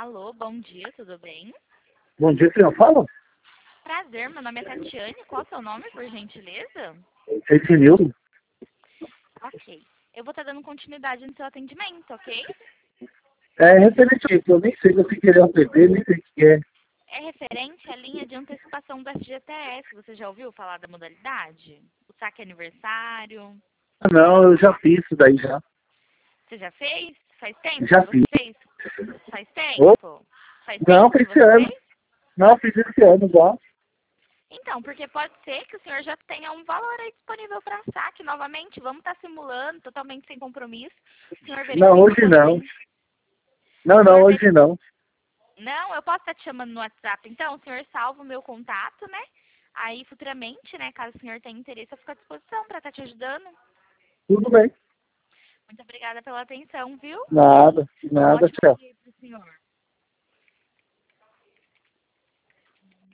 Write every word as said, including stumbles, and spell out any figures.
Alô, bom dia, tudo bem? Bom dia, senhor. Fala. Prazer, meu nome é Tatiane. Qual é o seu nome, por gentileza? Ednilson. Ok. Eu vou estar dando continuidade no seu atendimento, ok? É referente a isso. Eu nem sei se eu querer atender, nem sei o que é. É referente à linha de antecipação do F G T S. Você já ouviu falar da modalidade? O saque aniversário. Ah, não, eu já fiz isso daí já. Você já fez? Faz tempo Já que você fiz. fez? Faz Ô, tempo? Faz não, tempo foi que esse você ano. fez? Não, fiz esse ano já. Então, porque pode ser que o senhor já tenha um valor aí disponível para saque novamente. Vamos estar simulando, totalmente sem compromisso. O senhor Não, verifica hoje quando não. tem... O Não, não, senhor hoje verifica... não. Não, eu posso estar te chamando no WhatsApp. Então, o senhor salva o meu contato, né? Aí, futuramente, né, caso o senhor tenha interesse, eu fico à disposição para estar te ajudando. Tudo bem. Muito obrigada pela atenção, viu? Nada, Um nada, ótimo tchau. dia.